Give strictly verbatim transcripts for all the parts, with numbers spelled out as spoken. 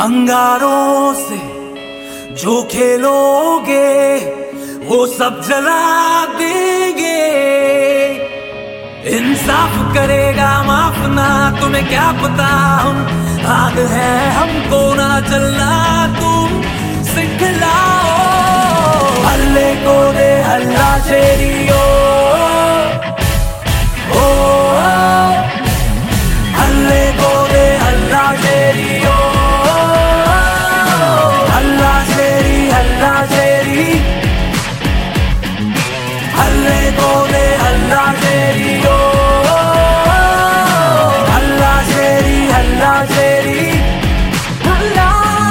अंगारों से जो खेलोगे वो सब जला देंगे। इंसाफ करेगा माफ ना, तुम्हें क्या पता हम आग है, हमको ना चलना तुम सिखलाओ। हल्ले को दे हल्ला शेरियो, ओ हल्ले को दे हल्ला शेरियो, हल्ला शेरी हल्ला शेरी, हल्ले को दे हल्ला शेरियो, हल्ला शेरी हल्ला शेरी, हल्ला।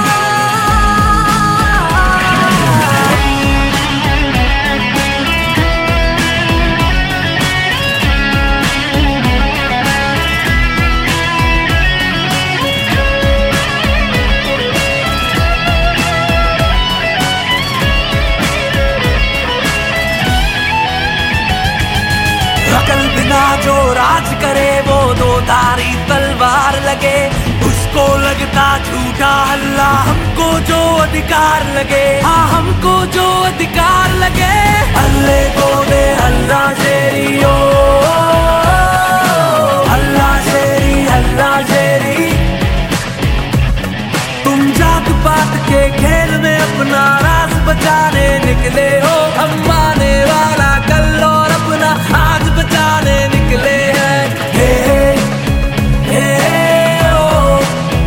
अकल बिना जो राज करे वो दो धारी तलवार लगे, उसको लगता झूठा हल्ला, हमको जो अधिकार लगे, हाँ हमको जो अधिकार लगे। हल्ले को दे हल्ला शेरियो, हल्ला शेरी हल्ला शेरी। तुम जात पात के खेल में अपना राज बचाने निकले हो, हम आने वाला कल और अपना आज बचाने निकले हैं। हे हे हे ओ,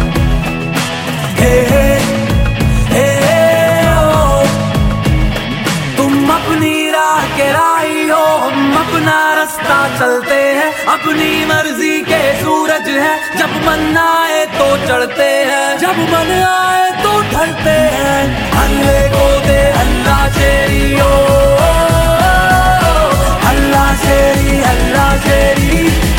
हे हे हे ओ। तुम अपनी राह के राही हो, हम अपना रास्ता चलते हैं, अपनी मर्जी के सूरज है, जब मन आए तो चढ़ते हैं, जब मन आए तो ढलते हैं। हल्ले को दे हल्ला शेरियो, हल्ला शेरी हल्ला शेरी।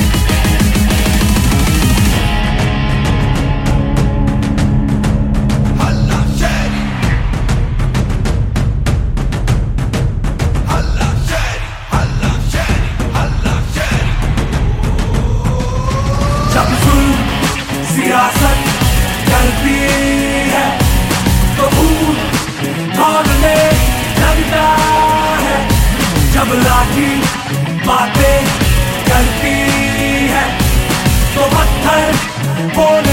जब जुल्म सियासत करती है तो खून भागने लगता है, जब लाठी बातें करती है तो पत्थर बोलने